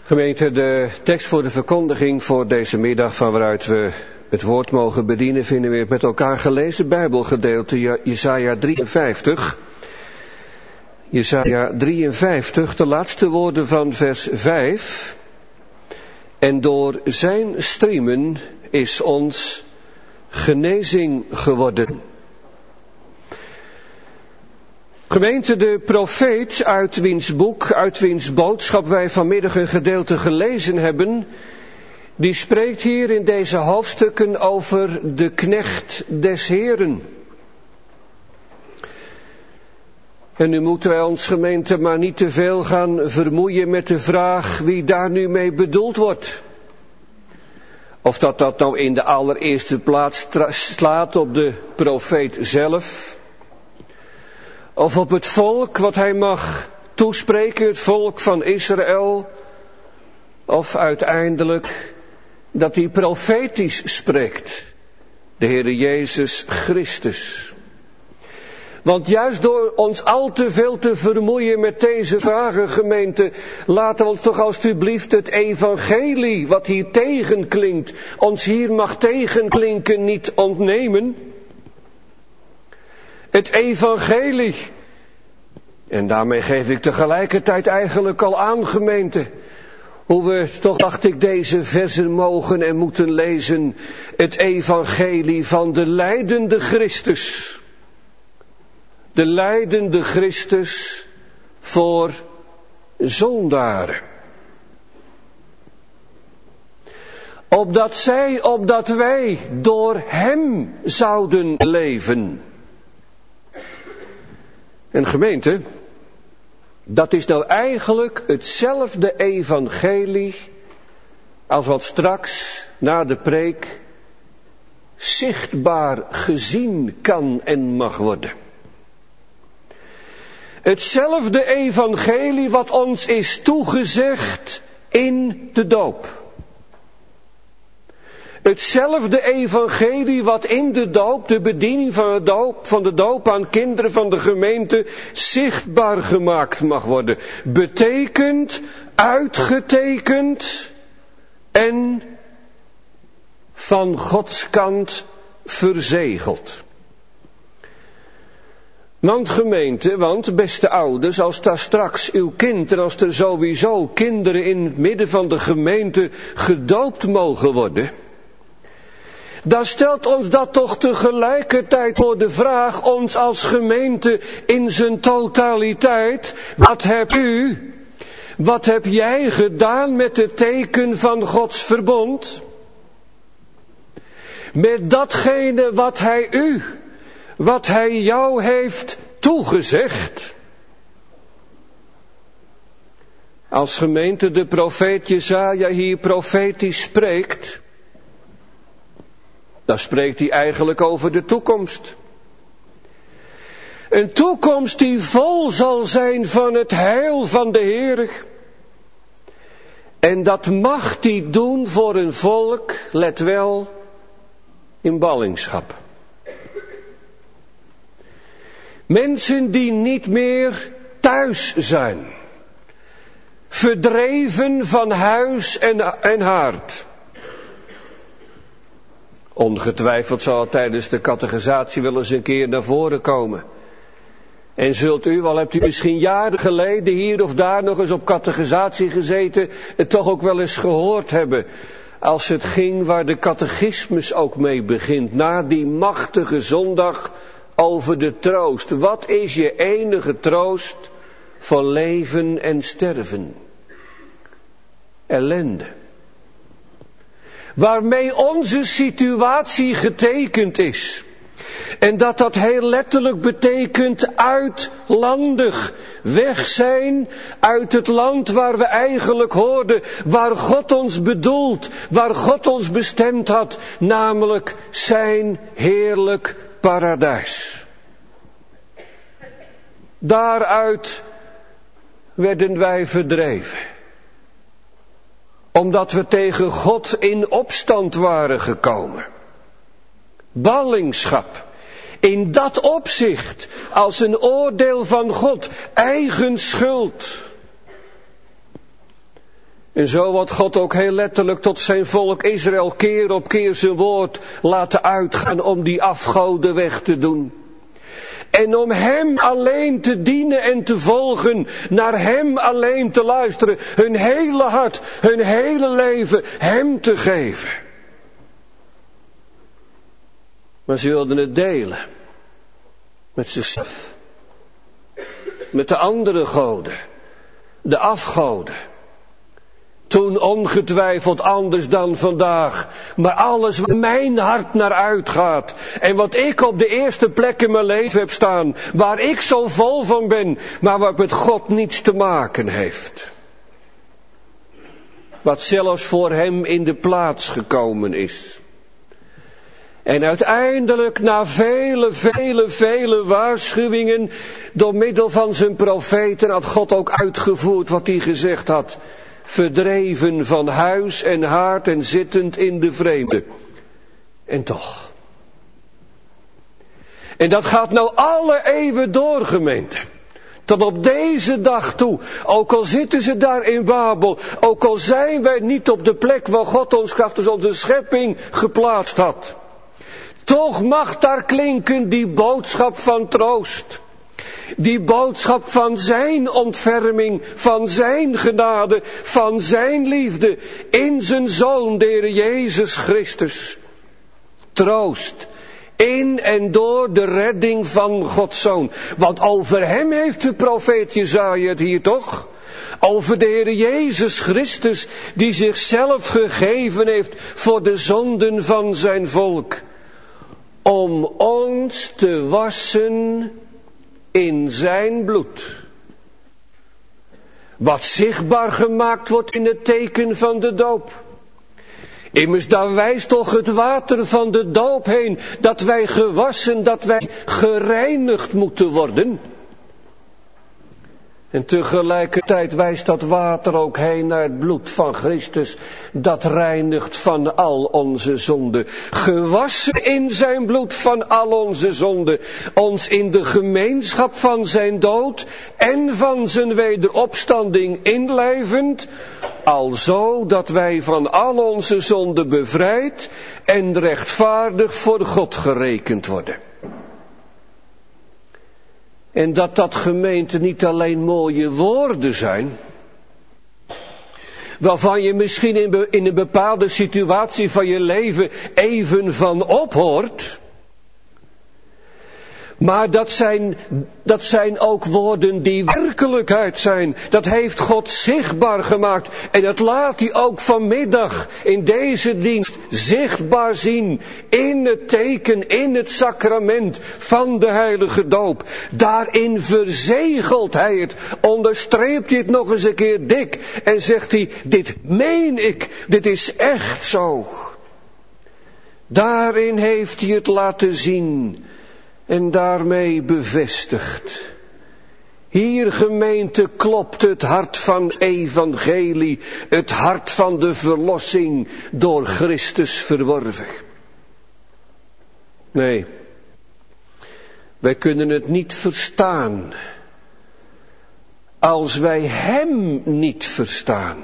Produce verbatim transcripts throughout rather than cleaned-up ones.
Gemeente, de tekst voor de verkondiging voor deze middag, van waaruit we het woord mogen bedienen, vinden we het met elkaar gelezen Bijbelgedeelte Jesaja drieënvijftig. Jesaja drieënvijftig, de laatste woorden van vers vijf. En door zijn striemen is ons genezing geworden. Gemeente, de profeet uit wiens boek, uit wiens boodschap wij vanmiddag een gedeelte gelezen hebben, die spreekt hier in deze hoofdstukken over de knecht des Heeren. En nu moeten wij ons, gemeente, maar niet te veel gaan vermoeien met de vraag wie daar nu mee bedoeld wordt. Of dat dat nou in de allereerste plaats slaat op de profeet zelf, of op het volk wat hij mag toespreken, het volk van Israël, of uiteindelijk dat hij profetisch spreekt, de Heere Jezus Christus. Want juist door ons al te veel te vermoeien met deze vragen, gemeente, laten we ons toch alstublieft het evangelie, wat hier tegenklinkt, ons hier mag tegenklinken, niet ontnemen. Het evangelie. En daarmee geef ik tegelijkertijd eigenlijk al aan, gemeente, hoe we toch, dacht ik, deze versen mogen en moeten lezen. Het evangelie van de lijdende Christus. De lijdende Christus voor zondaren. Opdat zij, opdat wij door hem zouden leven. En gemeente, dat is nou eigenlijk hetzelfde evangelie als wat straks na de preek zichtbaar gezien kan en mag worden. Hetzelfde evangelie wat ons is toegezegd in de doop. Hetzelfde evangelie wat in de doop, de bediening van de doop, van de doop aan kinderen van de gemeente, zichtbaar gemaakt mag worden. Betekend, uitgetekend en van Gods kant verzegeld. Want gemeente, want beste ouders, als daar straks uw kind en als er sowieso kinderen in het midden van de gemeente gedoopt mogen worden, dan stelt ons dat toch tegelijkertijd voor de vraag, ons als gemeente in zijn totaliteit, wat hebt u, wat heb jij gedaan met het teken van Gods verbond? Met datgene wat hij u, wat hij jou heeft toegezegd. Als gemeente de profeet Jesaja hier profetisch spreekt, dan spreekt hij eigenlijk over de toekomst. Een toekomst die vol zal zijn van het heil van de Heer. En dat mag hij doen voor een volk, let wel, in ballingschap. Mensen die niet meer thuis zijn. Verdreven van huis en, en haard. Ongetwijfeld zal het tijdens de catechisatie wel eens een keer naar voren komen. En zult u, al hebt u misschien jaren geleden hier of daar nog eens op catechisatie gezeten, het toch ook wel eens gehoord hebben. Als het ging waar de catechismus ook mee begint, na die machtige zondag over de troost. Wat is je enige troost van leven en sterven? Ellende. Waarmee onze situatie getekend is. En dat dat heel letterlijk betekent uitlandig. Weg zijn uit het land waar we eigenlijk hoorden. Waar God ons bedoelt. Waar God ons bestemd had. Namelijk zijn heerlijk paradijs. Daaruit werden wij verdreven. Omdat we tegen God in opstand waren gekomen. Ballingschap. In dat opzicht, als een oordeel van God, eigen schuld. En zo wordt God ook heel letterlijk tot zijn volk Israël keer op keer zijn woord laten uitgaan om die afgoden weg te doen. En om hem alleen te dienen en te volgen, naar hem alleen te luisteren, hun hele hart, hun hele leven hem te geven. Maar ze wilden het delen met zichzelf, met de andere goden, de afgoden. Toen ongetwijfeld anders dan vandaag. Maar alles waar mijn hart naar uitgaat. En wat ik op de eerste plek in mijn leven heb staan. Waar ik zo vol van ben. Maar wat met God niets te maken heeft. Wat zelfs voor hem in de plaats gekomen is. En uiteindelijk na vele, vele, vele waarschuwingen. Door middel van zijn profeten had God ook uitgevoerd wat hij gezegd had. Verdreven van huis en haard en zittend in de vreemde. En toch. En dat gaat nou alle eeuwen door, gemeente. Tot op deze dag toe. Ook al zitten ze daar in Babel. Ook al zijn wij niet op de plek waar God ons krachtens onze schepping geplaatst had. Toch mag daar klinken die boodschap van troost. Die boodschap van zijn ontferming, van zijn genade, van zijn liefde in zijn Zoon, de Heer Jezus Christus. Troost in en door de redding van Gods Zoon. Want over hem heeft de profeet Jesaja het hier toch? Over de Heer Jezus Christus die zichzelf gegeven heeft voor de zonden van zijn volk. Om ons te wassen in zijn bloed. Wat zichtbaar gemaakt wordt in het teken van de doop. Immers daar wijst toch het water van de doop heen. Dat wij gewassen, dat wij gereinigd moeten worden. En tegelijkertijd wijst dat water ook heen naar het bloed van Christus. Dat reinigt van al onze zonden. Gewassen in zijn bloed van al onze zonden. Ons in de gemeenschap van zijn dood en van zijn wederopstanding inlijvend. Alzo dat wij van al onze zonden bevrijd en rechtvaardig voor God gerekend worden. En dat dat, gemeente, niet alleen mooie woorden zijn, waarvan je misschien in, be, in een bepaalde situatie van je leven even van ophoort. Maar dat zijn, dat zijn ook woorden die werkelijkheid zijn. Dat heeft God zichtbaar gemaakt. En dat laat hij ook vanmiddag in deze dienst zichtbaar zien. In het teken, in het sacrament van de heilige doop. Daarin verzegelt hij het. Onderstreept hij het nog eens een keer dik. En zegt hij, dit meen ik. Dit is echt zo. Daarin heeft hij het laten zien. En daarmee bevestigd. Hier, gemeente, klopt het hart van evangelie. Het hart van de verlossing door Christus verworven. Nee. Wij kunnen het niet verstaan. Als wij hem niet verstaan.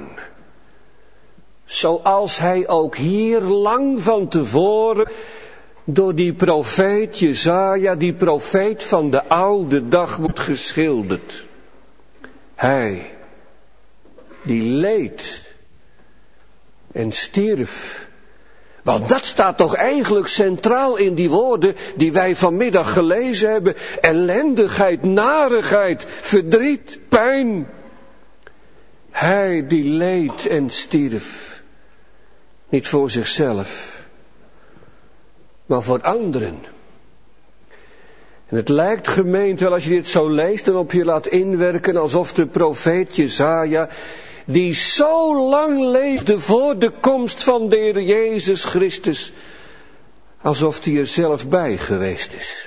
Zoals hij ook hier lang van tevoren door die profeet Jesaja, die profeet van de oude dag, wordt geschilderd. Hij, die leed en stierf. Want dat staat toch eigenlijk centraal in die woorden die wij vanmiddag gelezen hebben. Ellendigheid, narigheid, verdriet, pijn. Hij die leed en stierf. Niet voor zichzelf, maar voor anderen. En het lijkt, gemeente, wel als je dit zo leest en op je laat inwerken, alsof de profeet Jesaja, die zo lang leefde voor de komst van de Heer Jezus Christus, alsof hij er zelf bij geweest is.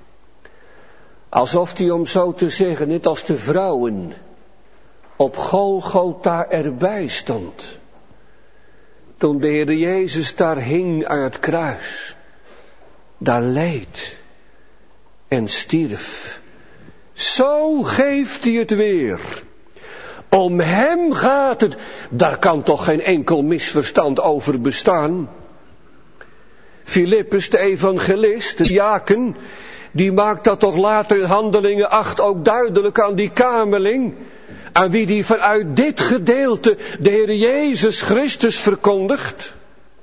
Alsof hij, om zo te zeggen, net als de vrouwen op Golgotha erbij stond. Toen de Heer Jezus daar hing aan het kruis. Daar leed en stierf. Zo geeft hij het weer. Om hem gaat het. Daar kan toch geen enkel misverstand over bestaan. Filippus, de evangelist, de diaken, die maakt dat toch later in Handelingen acht ook duidelijk aan die kameling, aan wie die vanuit dit gedeelte de Heer Jezus Christus verkondigt.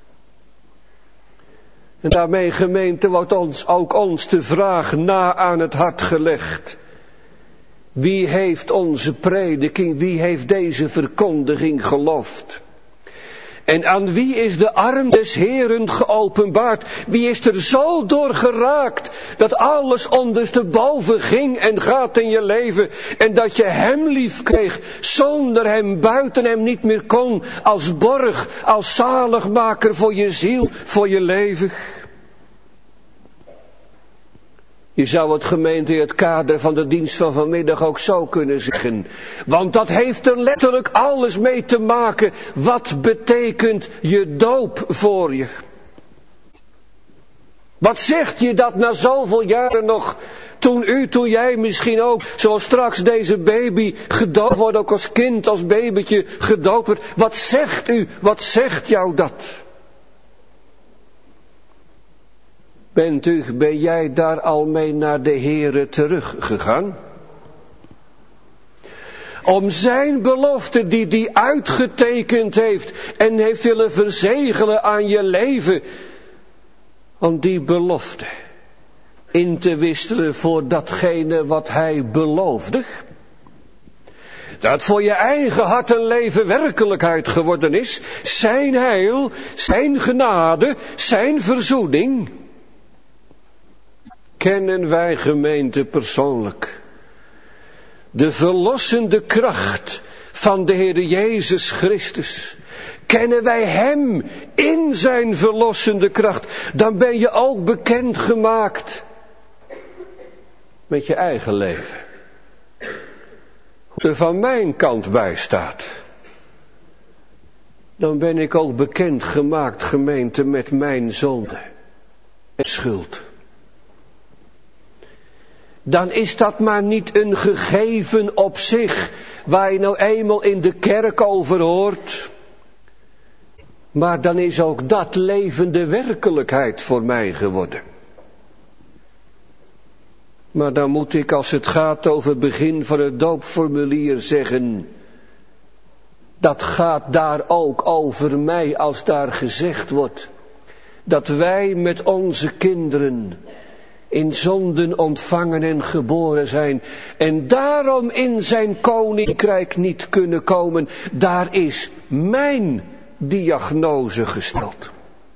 En daarmee, gemeente, wordt ons ook ons de vraag na aan het hart gelegd. Wie heeft onze prediking, wie heeft deze verkondiging geloofd? En aan wie is de arm des Heeren geopenbaard? Wie is er zo door geraakt dat alles ondersteboven ging en gaat in je leven en dat je hem lief kreeg, zonder hem buiten hem niet meer kon, als borg, als zaligmaker voor je ziel, voor je leven? Je zou het, gemeente, in het kader van de dienst van vanmiddag ook zo kunnen zeggen. Want dat heeft er letterlijk alles mee te maken. Wat betekent je doop voor je? Wat zegt je dat na zoveel jaren nog? Toen u, toen jij misschien ook, zoals straks deze baby gedoopt wordt, ook als kind, als babytje gedoopt wordt. Wat zegt u, wat zegt jou dat? Bent u, ben jij daar al mee naar de Heere teruggegaan? Om zijn belofte die die uitgetekend heeft en heeft willen verzegelen aan je leven, om die belofte in te wisselen voor datgene wat hij beloofde. Dat voor je eigen hart en leven werkelijkheid geworden is. Zijn heil, zijn genade, zijn verzoening. Kennen wij, gemeente, persoonlijk de verlossende kracht van de Heer Jezus Christus? Kennen wij hem in zijn verlossende kracht? Dan ben je ook bekend gemaakt met je eigen leven. Hoe er van mijn kant bij staat. Dan ben ik ook bekend gemaakt, gemeente, met mijn zonde en schuld. Dan is dat maar niet een gegeven op zich, waar je nou eenmaal in de kerk over hoort. Maar dan is ook dat levende werkelijkheid voor mij geworden. Maar dan moet ik, als het gaat over het begin van het doopformulier, zeggen, dat gaat daar ook over mij, als daar gezegd wordt dat wij met onze kinderen in zonden ontvangen en geboren zijn en daarom in zijn koninkrijk niet kunnen komen. Daar is mijn diagnose gesteld.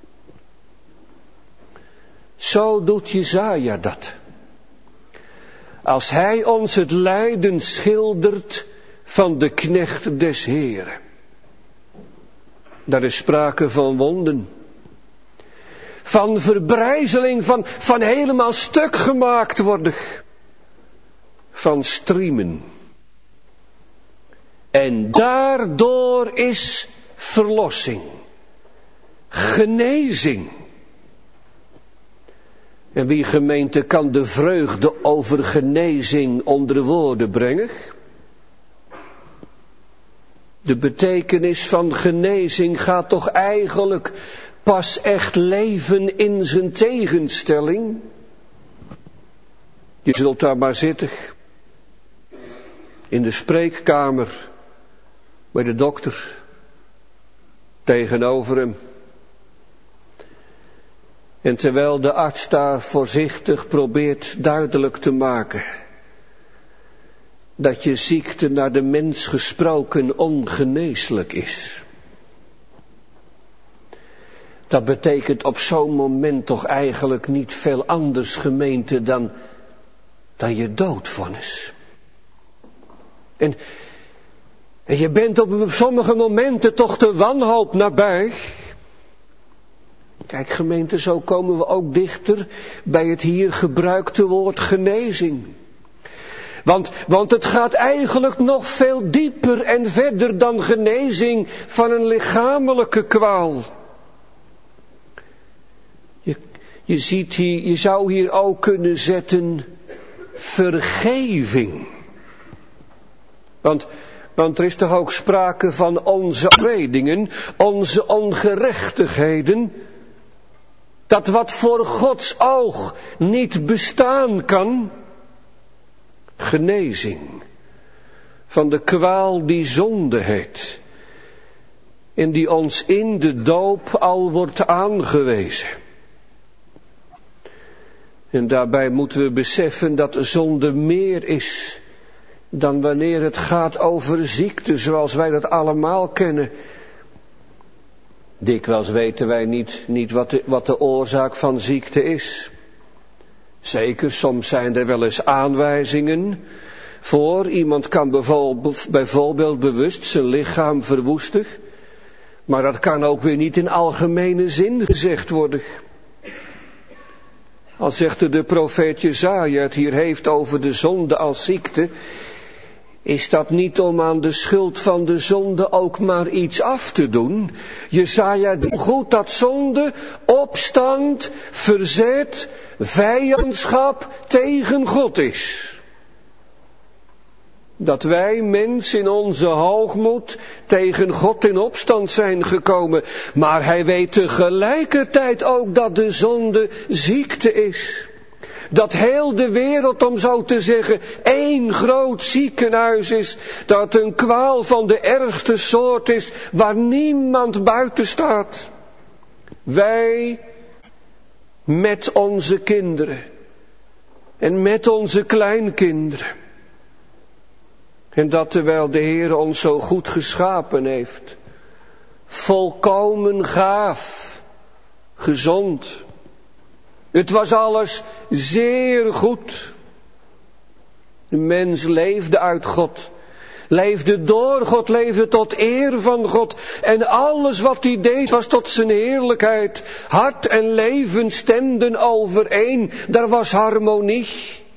Zo doet Jesaja dat. Als hij ons het lijden schildert van de knecht des Heeren. Daar is sprake van wonden. Van verbrijzeling, van, van helemaal stuk gemaakt worden. Van striemen. En daardoor is verlossing. Genezing. En wie, gemeente, kan de vreugde over genezing onder woorden brengen? De betekenis van genezing gaat toch eigenlijk pas echt leven in zijn tegenstelling. Je zult daar maar zitten. In de spreekkamer. Bij de dokter. Tegenover hem. En terwijl de arts daar voorzichtig probeert duidelijk te maken dat je ziekte naar de mens gesproken ongeneeslijk is. Dat betekent op zo'n moment toch eigenlijk niet veel anders, gemeente, dan, dan je doodvonnis. En, en je bent op sommige momenten toch de wanhoop nabij. Kijk, gemeente, zo komen we ook dichter bij het hier gebruikte woord genezing. Want, want het gaat eigenlijk nog veel dieper en verder dan genezing van een lichamelijke kwaal. Je, je ziet hier, je zou hier ook kunnen zetten vergeving. Want Want er is toch ook sprake van onze overtredingen, onze ongerechtigheden. Dat wat voor Gods oog niet bestaan kan. Genezing van de kwaal die zonde heet. En die ons in de doop al wordt aangewezen. En daarbij moeten we beseffen dat zonde meer is dan wanneer het gaat over ziekte zoals wij dat allemaal kennen. Dikwijls weten wij niet, niet wat, de, wat de oorzaak van ziekte is. Zeker, soms zijn er wel eens aanwijzingen voor. Iemand kan bijvoorbeeld, bijvoorbeeld bewust zijn lichaam verwoesten. Maar dat kan ook weer niet in algemene zin gezegd worden. Al zegt de profeet Jesaja het hier heeft over de zonde als ziekte, is dat niet om aan de schuld van de zonde ook maar iets af te doen. Jesaja doet goed dat zonde, opstand, verzet, vijandschap tegen God is. Dat wij, mens, in onze hoogmoed tegen God in opstand zijn gekomen. Maar hij weet tegelijkertijd ook dat de zonde ziekte is. Dat heel de wereld, om zo te zeggen, één groot ziekenhuis is. Dat een kwaal van de ergste soort is, waar niemand buiten staat. Wij met onze kinderen en met onze kleinkinderen. En dat terwijl de Heer ons zo goed geschapen heeft. Volkomen gaaf. Gezond. Het was alles zeer goed. De mens leefde uit God. Leefde door God, leefde tot eer van God. En alles wat hij deed was tot zijn heerlijkheid. Hart en leven stemden overeen. Daar was harmonie.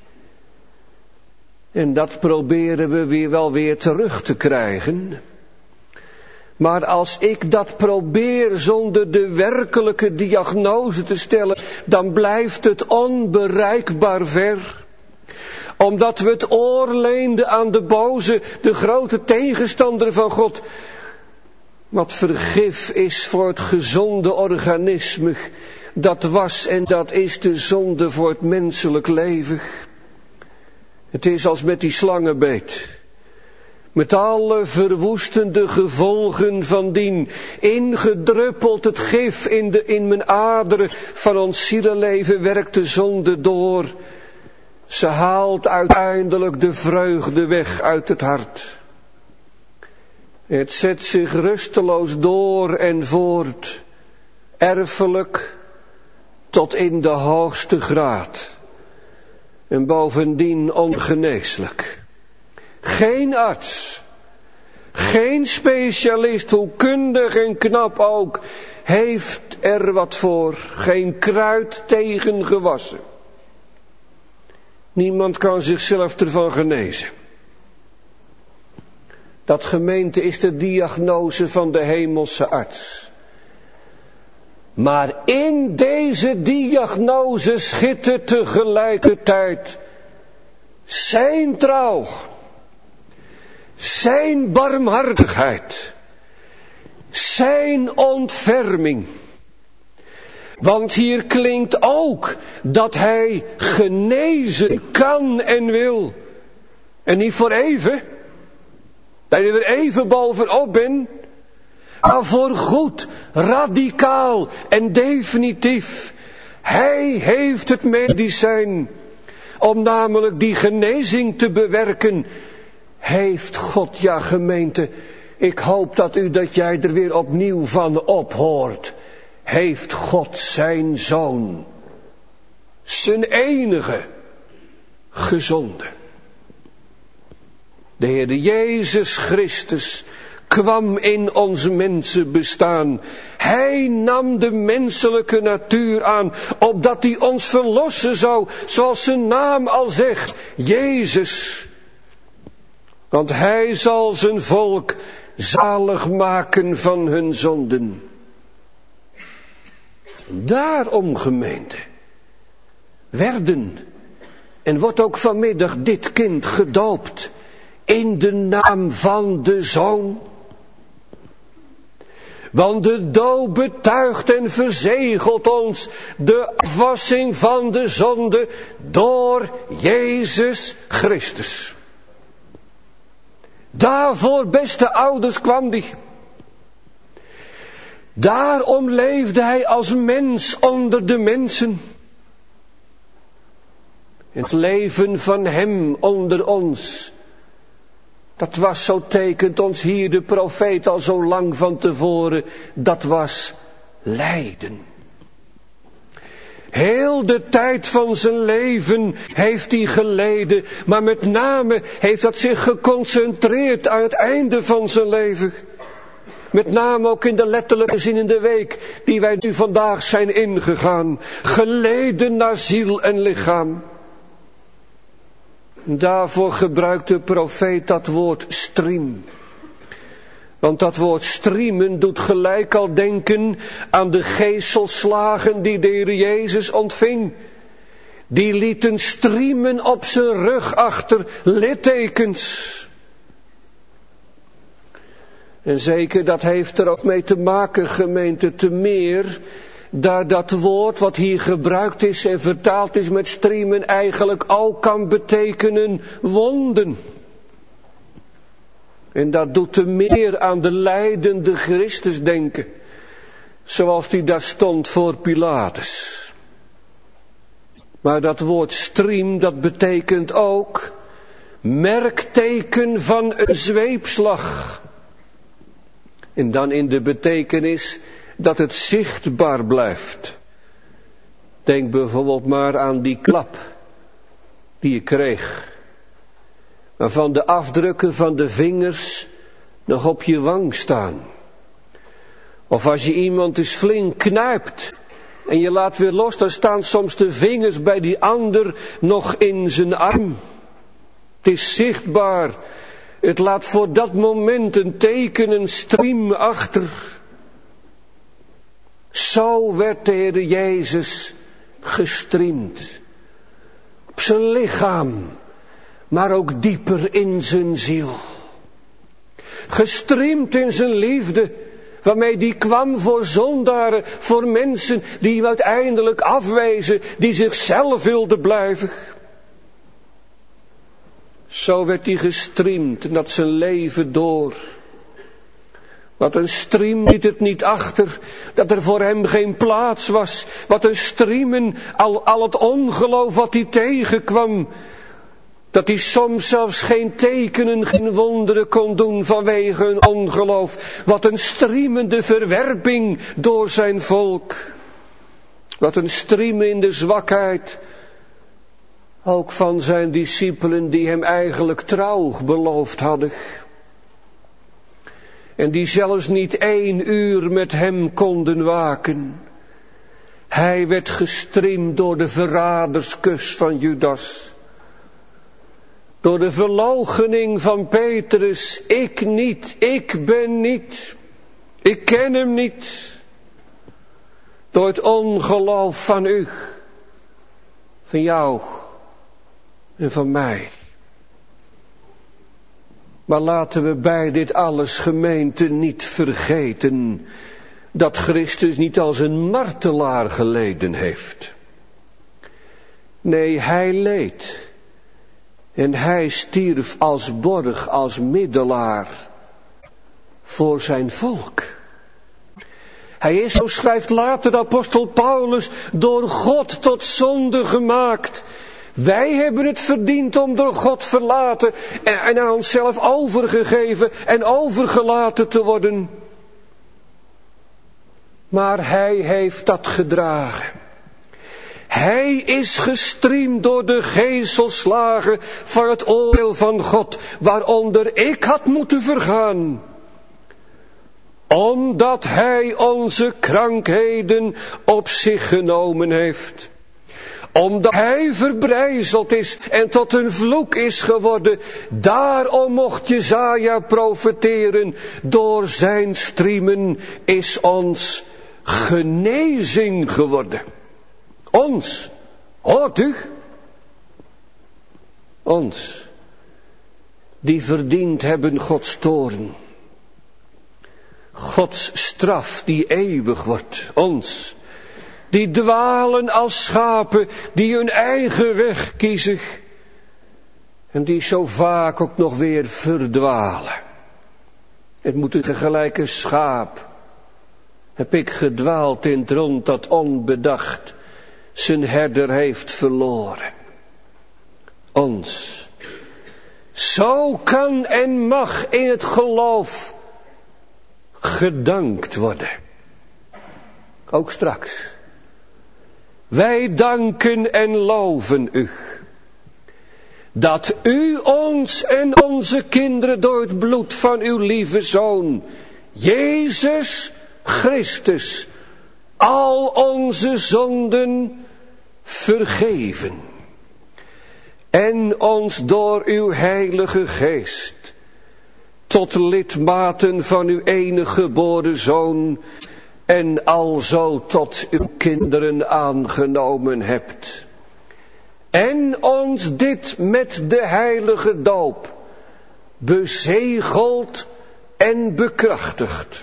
En dat proberen we weer wel weer terug te krijgen. Maar als ik dat probeer zonder de werkelijke diagnose te stellen, dan blijft het onbereikbaar ver. Omdat we het oor leenden aan de boze, de grote tegenstander van God. Wat vergif is voor het gezonde organisme, dat was en dat is de zonde voor het menselijk leven. Het is als met die slangenbeet. Met alle verwoestende gevolgen van dien. Ingedruppeld het gif in, de, in mijn aderen van ons zielenleven werkt de zonde door. Ze haalt uiteindelijk de vreugde weg uit het hart. Het zet zich rusteloos door en voort. Erfelijk tot in de hoogste graad. En bovendien ongeneeslijk. Geen arts, geen specialist, hoe kundig en knap ook, heeft er wat voor. Geen kruid tegen gewassen. Niemand kan zichzelf ervan genezen. Dat, gemeente, is de diagnose van de hemelse arts. Maar in deze diagnose schittert tegelijkertijd zijn trouw, zijn barmhartigheid, zijn ontferming. Want hier klinkt ook dat hij genezen kan en wil. En niet voor even, dat je er even bovenop bent. Maar voor goed, radicaal en definitief. Hij heeft het medicijn om namelijk die genezing te bewerken. Heeft God, ja gemeente, ik hoop dat u, dat jij er weer opnieuw van ophoort. Heeft God zijn zoon, zijn enige, gezonden. De Heer Jezus Christus kwam in ons mensenbestaan. Hij nam de menselijke natuur aan, opdat hij ons verlossen zou, zoals zijn naam al zegt, Jezus. Want hij zal zijn volk zalig maken van hun zonden. Daarom, gemeente, werden en wordt ook vanmiddag dit kind gedoopt in de naam van de Zoon. Want de doop betuigt en verzegelt ons de afwassing van de zonde door Jezus Christus. Daarvoor, beste ouders, kwam die. Daarom leefde hij als mens onder de mensen. Het leven van hem onder ons, dat was, zo tekent ons hier de profeet al zo lang van tevoren, dat was lijden. Heel de tijd van zijn leven heeft hij geleden, maar met name heeft dat zich geconcentreerd aan het einde van zijn leven. Met name ook in de letterlijke zin in de week die wij nu vandaag zijn ingegaan. Geleden naar ziel en lichaam. Daarvoor gebruikt de profeet dat woord striem. Want dat woord striemen doet gelijk al denken aan de geeselslagen die de Heer Jezus ontving. Die lieten striemen op zijn rug achter, littekens. En zeker dat heeft er ook mee te maken, gemeente, te meer, daar dat woord wat hier gebruikt is en vertaald is met striemen eigenlijk ook kan betekenen wonden. En dat doet te meer aan de lijdende Christus denken, zoals die daar stond voor Pilatus. Maar dat woord striem, dat betekent ook merkteken van een zweepslag. En dan in de betekenis dat het zichtbaar blijft. Denk bijvoorbeeld maar aan die klap die je kreeg, waarvan de afdrukken van de vingers nog op je wang staan. Of als je iemand eens flink knijpt en je laat weer los, dan staan soms de vingers bij die ander nog in zijn arm. Het is zichtbaar. Het laat voor dat moment een teken, een striem achter. Zo werd de Heer Jezus gestriemd. Op zijn lichaam, maar ook dieper in zijn ziel. Gestriemd in zijn liefde, waarmee die kwam voor zondaren, voor mensen die hem uiteindelijk afwezen, die zichzelf wilden blijven. Zo werd hij gestriemd en dat zijn leven door. Wat een striem liet het niet achter, dat er voor hem geen plaats was. Wat een striemen, al, al het ongeloof wat hij tegenkwam. Dat hij soms zelfs geen tekenen, geen wonderen kon doen vanwege hun ongeloof. Wat een striemende verwerping door zijn volk. Wat een striemen in de zwakheid. Ook van zijn discipelen die hem eigenlijk trouw beloofd hadden. En die zelfs niet één uur met hem konden waken. Hij werd gestriemd door de verraderskus van Judas. Door de verloochening van Petrus. Ik niet, ik ben niet. Ik ken hem niet. Door het ongeloof van u. Van jou. En van mij. Maar laten we bij dit alles, gemeente, niet vergeten dat Christus niet als een martelaar geleden heeft. Nee, hij leed. En hij stierf als borg, als middelaar voor zijn volk. Hij is, zo schrijft later de apostel Paulus, door God tot zonde gemaakt. Wij hebben het verdiend om door God verlaten en, en aan onszelf overgegeven en overgelaten te worden. Maar hij heeft dat gedragen. Hij is gestriemd door de geeselslagen van het oordeel van God, waaronder ik had moeten vergaan. Omdat hij onze krankheden op zich genomen heeft. Omdat hij verbrijzeld is en tot een vloek is geworden. Daarom mocht Jesaja profeteren. Door zijn striemen is ons genezing geworden. Ons. Hoort u? Ons. die verdiend hebben Gods toorn. Gods straf die eeuwig wordt, ons, die dwalen als schapen, die hun eigen weg kiezen en die zo vaak ook nog weer verdwalen. Het moet een tegelijke schaap. Heb ik gedwaald in het rond dat onbedacht zijn herder heeft verloren. Ons. Zo kan en mag in het geloof gedankt worden. Ook straks. Wij danken en loven u. Dat u ons en onze kinderen door het bloed van uw lieve Zoon, Jezus Christus, al onze zonden vergeven. En ons door uw heilige geest tot lidmaten van uw enige geboren Zoon en alzo tot uw kinderen aangenomen hebt. En ons dit met de heilige doop bezegeld en bekrachtigd.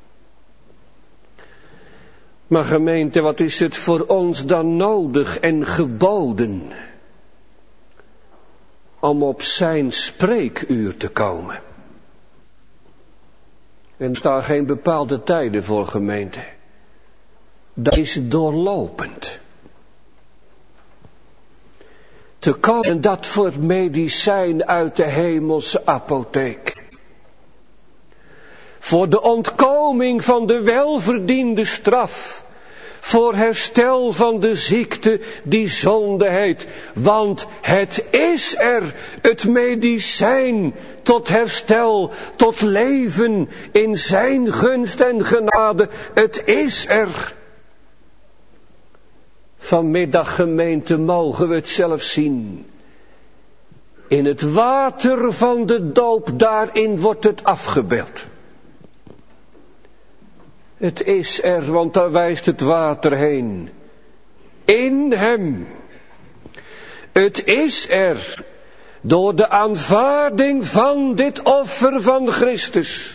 Maar gemeente, wat is het voor ons dan nodig en geboden om op zijn spreekuur te komen? En er staan geen bepaalde tijden voor, gemeente. Dat is doorlopend. Te komen dat voor medicijn uit de hemelse apotheek. Voor de ontkoming van de welverdiende straf. Voor herstel van de ziekte die zonde heet. Want het is er, het medicijn tot herstel, tot leven in zijn gunst en genade. Het is er. Vanmiddag, gemeente, mogen we het zelf zien. In het water van de doop, daarin wordt het afgebeeld. Het is er, want daar wijst het water heen. In hem. Het is er, door de aanvaarding van dit offer van Christus.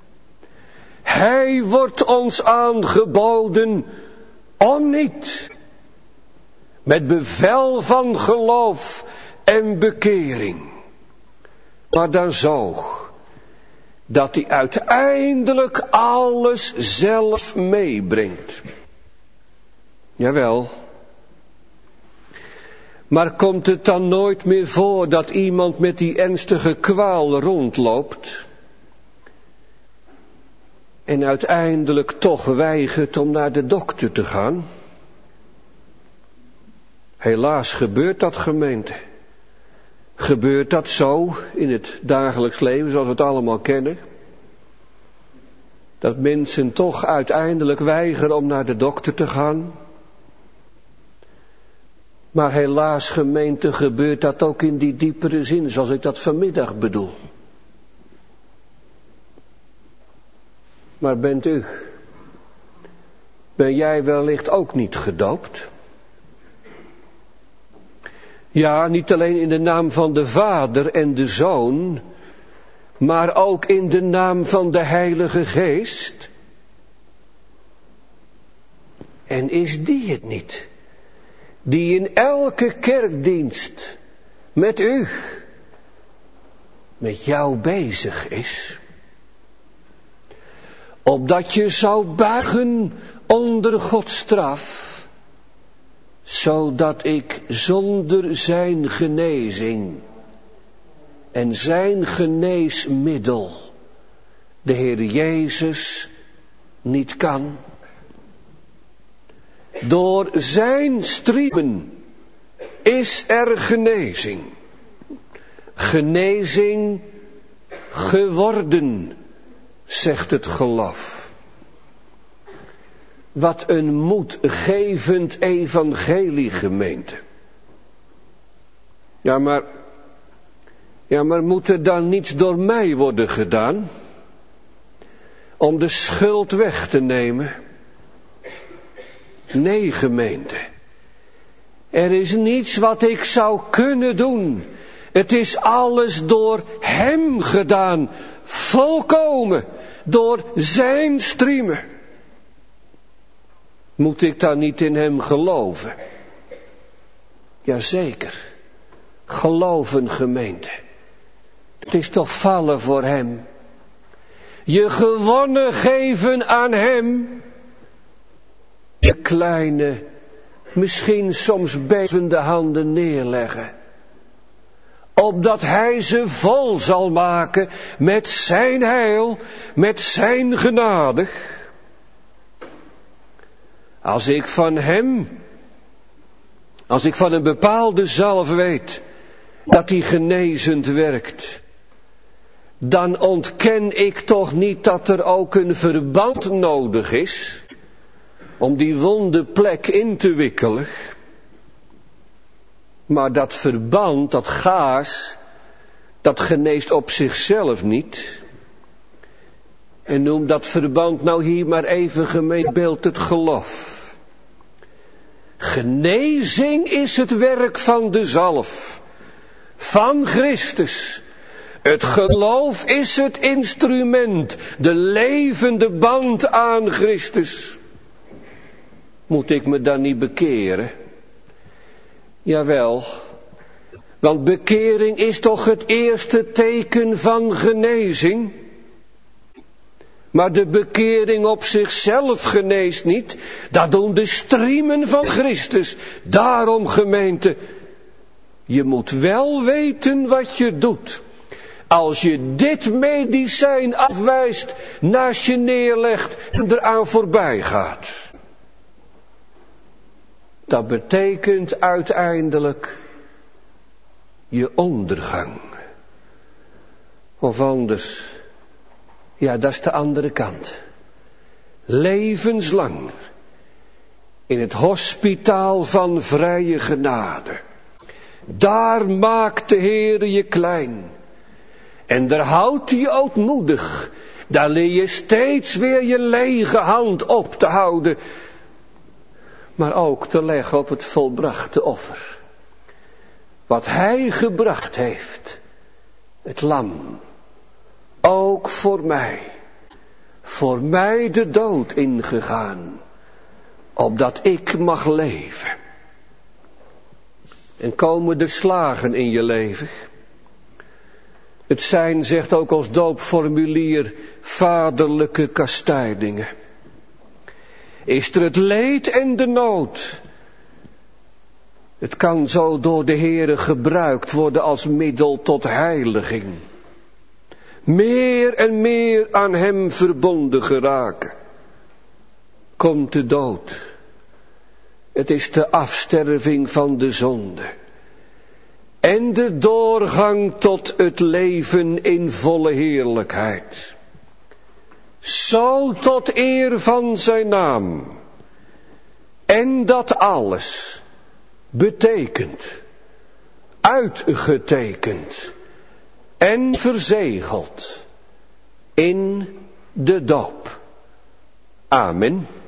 Hij wordt ons aangeboden om niet, met bevel van geloof en bekering, maar dan zo, dat hij uiteindelijk alles zelf meebrengt. Jawel. Maar komt het dan nooit meer voor dat iemand met die ernstige kwaal rondloopt en uiteindelijk toch weigert om naar de dokter te gaan? Helaas gebeurt dat, gemeente. Gebeurt dat zo in het dagelijks leven zoals we het allemaal kennen? Dat mensen toch uiteindelijk weigeren om naar de dokter te gaan? Maar helaas, gemeente, gebeurt dat ook in die diepere zin zoals ik dat vanmiddag bedoel. Maar bent u, ben jij wellicht ook niet gedoopt? Ja, niet alleen in de naam van de Vader en de Zoon, maar ook in de naam van de Heilige Geest. En is die het niet, die in elke kerkdienst met u, met jou bezig is? Opdat je zou buigen onder Gods straf, zodat ik zonder zijn genezing en zijn geneesmiddel de Heer Jezus niet kan. Door zijn striemen is er genezing. Genezing geworden, zegt het geloof. Wat een moedgevend evangelie, gemeente. Ja, maar, ja, maar moet er dan niets door mij worden gedaan om de schuld weg te nemen? Nee, gemeente. Er is niets wat ik zou kunnen doen. Het is alles door hem gedaan, volkomen, door zijn striemen. Moet ik dan niet in hem geloven? Jazeker, geloven gemeente. Het is toch vallen voor hem. Je gewonnen geven aan hem. Je kleine, misschien soms bevende handen neerleggen. Opdat hij ze vol zal maken met zijn heil, met zijn genade. Als ik van hem, als ik van een bepaalde zalf weet, dat hij genezend werkt, dan ontken ik toch niet dat er ook een verband nodig is om die wonde plek in te wikkelen. Maar dat verband, dat gaas, dat geneest op zichzelf niet. En noem dat verband nou hier maar even gemeenbeeld het geloof. Genezing is het werk van de zalf, van Christus. Het geloof is het instrument, de levende band aan Christus. Moet ik me dan niet bekeren? Jawel, want bekering is toch het eerste teken van genezing. Maar de bekering op zichzelf geneest niet. Dat doen de striemen van Christus. Daarom gemeente, je moet wel weten wat je doet. Als je dit medicijn afwijst, naast je neerlegt en eraan voorbij gaat. Dat betekent uiteindelijk je ondergang. Of anders, ja, dat is de andere kant. Levenslang in het hospitaal van vrije genade. Daar maakt de Heere je klein. En daar houdt hij je ootmoedig. Daar leer je steeds weer je lege hand op te houden. Maar ook te leggen op het volbrachte offer. Wat hij gebracht heeft. Het lam. Ook voor mij. Voor mij de dood ingegaan. Opdat ik mag leven. En komen er slagen in je leven. Het zijn, zegt ook als doopformulier, vaderlijke kastijdingen. Is er het leed en de nood. Het kan zo door de Heere gebruikt worden als middel tot heiliging. Meer en meer aan hem verbonden geraken. Komt de dood. Het is de afsterving van de zonde. En de doorgang tot het leven in volle heerlijkheid. Zo tot eer van zijn naam. En dat alles betekent, uitgetekend en verzegeld in de doop. Amen.